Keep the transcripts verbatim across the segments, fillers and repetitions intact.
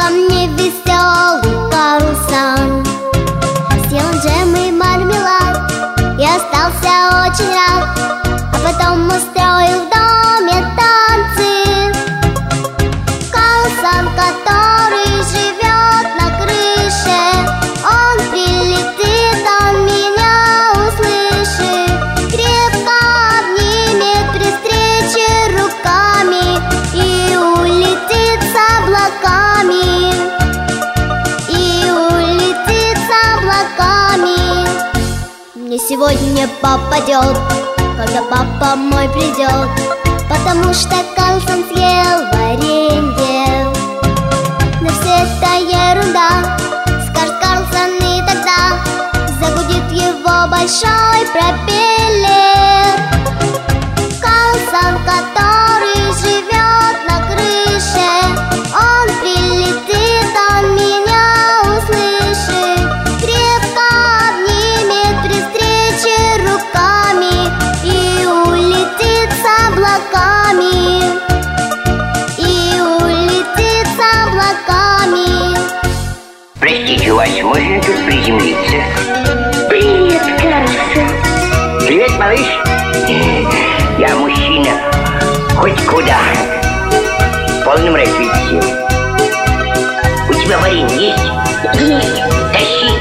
ко мне веселый Карлсон. Съел джем и мармелад и остался очень рад, а потом устроил в доме танцы. Карлсон, который живет на крыше, он прилетит, он меня услышит, крепко обнимет при встрече руками и улетит с облаками, и улетит с облаками. Мне сегодня попадет, когда папа мой придет, потому что Карлсон съел варенье. Но все это ерунда, скажет Карлсон, и тогда загудит его большой пропеллер. Карлсон, который живет на крыше, он прилетит, он меня услышит, крепко обнимет при встрече руками и улетит с облаками, и улетит с облаками. Простите, у вас можно тут приземлиться? Привет, Карлсон. Привет, малыш. Я мужчина, хоть куда. В полном развитии. У тебя варенье есть? Есть. Тащи.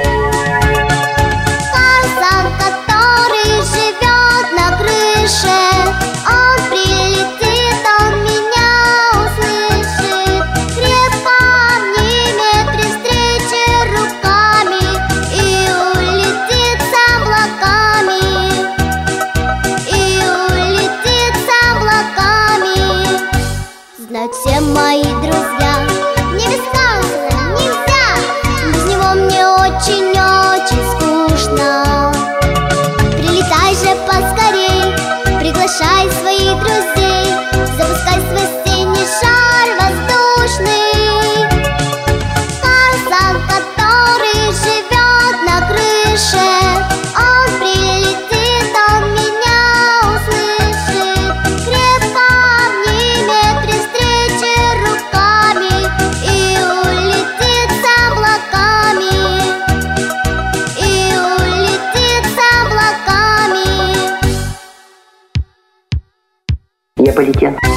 Карлсон, который живет на крыше, он прилетит, он меня услышит, крепко обнимет при встрече руками и улетит с облаками, и улетит с облаками. Знают все мои друзья, мне без Карлсона нельзя, без него мне очень-очень скучно. Прилетай же поскорей, приглашай своих друзей, запускай свой осенний шар воздушный. Карлсон, который живет на крыше, он прилетит, он меня услышит, крепко обнимет при встрече руками и улетит с облаками, и улетит с облаками. Я полетел.